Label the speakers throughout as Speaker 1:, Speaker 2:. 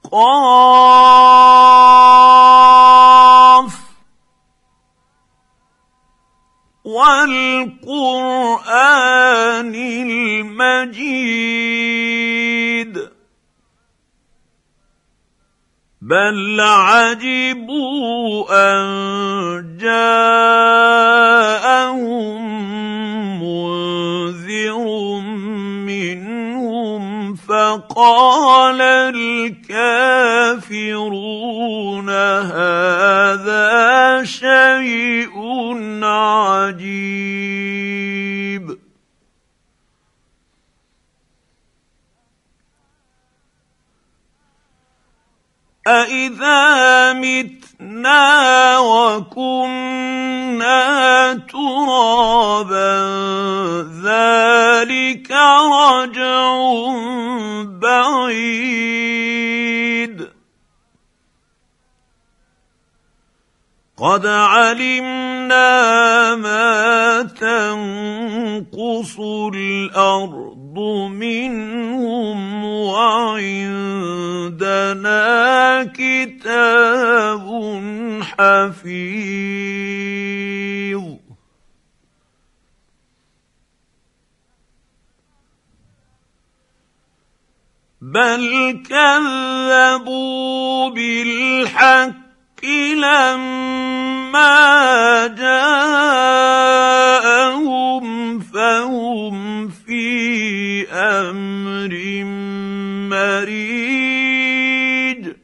Speaker 1: قاف والقرآن المجيد بل عجبوا أن جاءهم منذر منهم فقال الكافرون هذا شيء عجيب أإذا متنا وكنا ترابا ذلك رجع بعيد قد علمنا ما تنقص الأرض منهم وعندنا كتاب حفيظ بل كذبوا بالحق لما جاءهم فهم في أمر مريج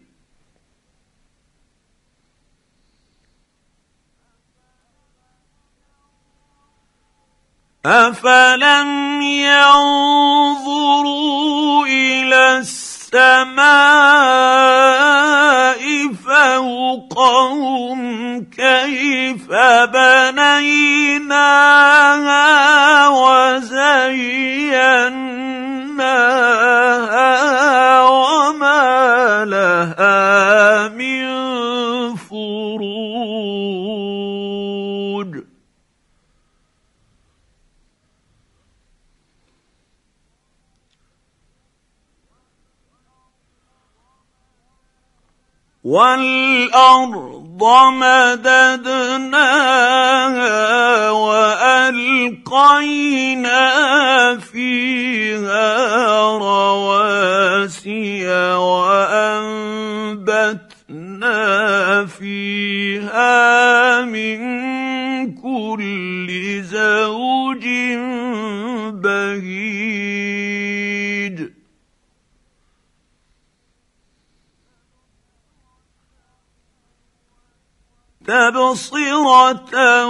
Speaker 1: أفلم ينظروا إلى السماء فوقهم كيف بنيناها وزيناها وما لها من فروج والأرض مددناها وألقينا فيها رواسي وأنبتنا فيها من كل زوج بهيج تبصرة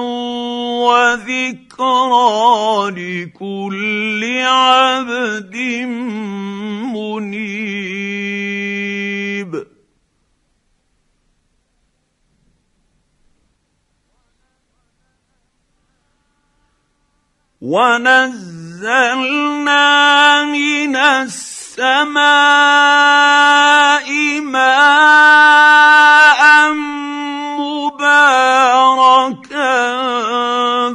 Speaker 1: وذكرى لكل عبد منيب ونزلنا من السماء ماء مباركا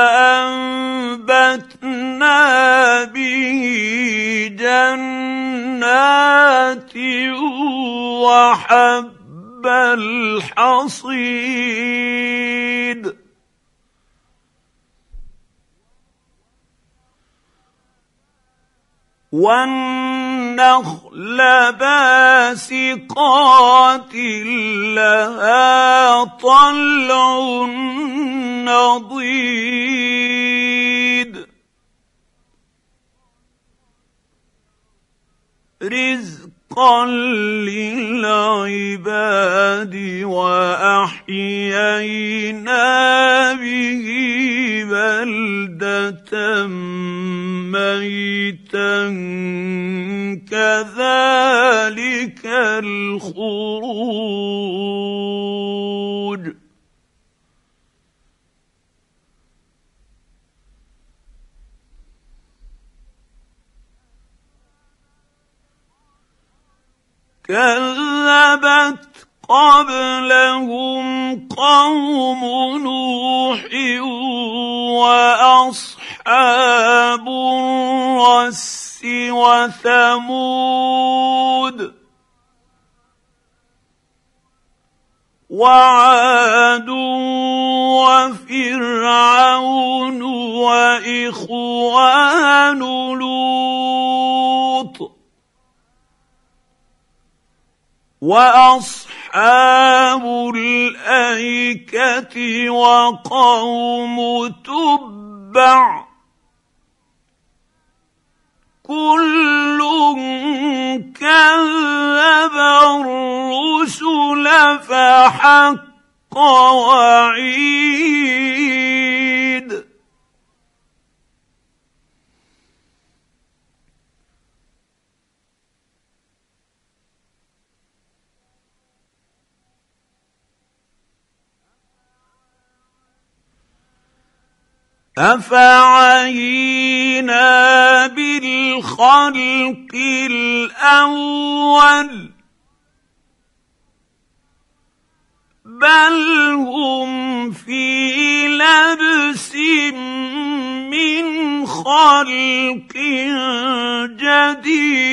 Speaker 1: فأنبتنا به جنات وحب الحصيد والنخل باسقات لها طلع نضيد رزقا للعباد وأحيينا به بلدة ميتا كذلك الخروج كذبت قبلهم قوم نوح وأصحاب الرس وثمود وعاد وفرعون واخوان لوط واصحاب الايكه وقوم تبع كل كذب الرسل فحق وعيد أفعينا بالخلق الأول بل هم في لبس من خلق جديد